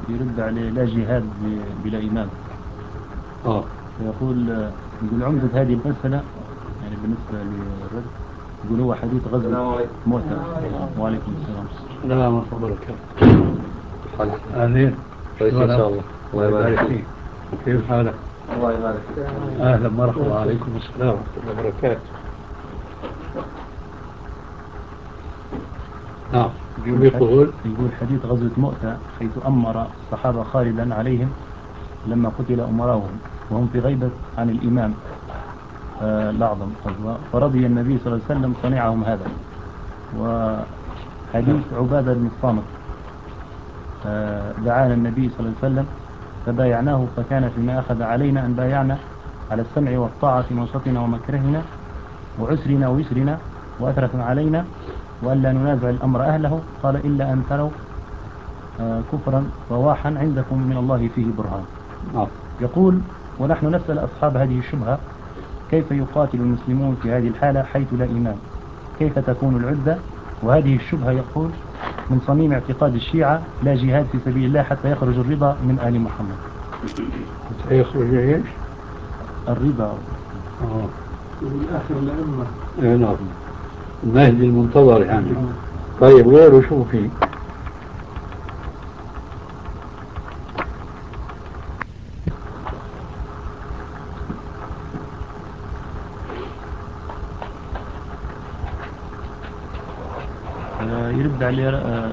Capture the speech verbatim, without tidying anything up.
يرد عليه لا جهاد ب- بلا إمام. اه فيقول آه، يقول عمدة هذه المسألة يعني بالنسبة للرد، يقول هو حديث غزوة مؤتة. وعليكم السلام. السلام ورحمة الله وبركاته. أهلين. كويس إن شاء الله. الله يبارك فيك. كيف حالك؟ الله يبارك فيك. أهلا مرحبا وعليكم السلام ورحمة الله وبركاته. نعم. شو بيقول؟ يقول حديث غزوة مؤتة حيث أمر الصحابة خالدا عليهم لما قتل أمراؤهم وهم في غيبة عن الإمام آه، الأعظم، فرضي النبي صلى الله عليه وسلم صنيعهم هذا. وحديث عبادة بن الصامت آه، دعانا النبي صلى الله عليه وسلم فبايعناه، فكان فيما أخذ علينا أن بايعنا على السمع والطاعة في منشطنا ومكرهنا وعسرنا ويسرنا وأثرة علينا وأن لا ننازع الأمر أهله. قال إلا أن تروا آه، كفرا رواحا عندكم من الله فيه برهان. نعم. يقول ونحن نسأل أصحاب هذه الشبهة كيف يقاتل المسلمون في هذه الحالة حيث لا إمام؟ كيف تكون العدة؟ وهذه الشبهة يقول من صميم اعتقاد الشيعة لا جهاد في سبيل الله حتى يخرج الرضا من آل محمد. حتى يخرج ايش؟ الرضا. اه آخر الأئمة. اي نعم. المهدي المنتظر يعني. طيب غيره شو في؟ آه، يرد عليه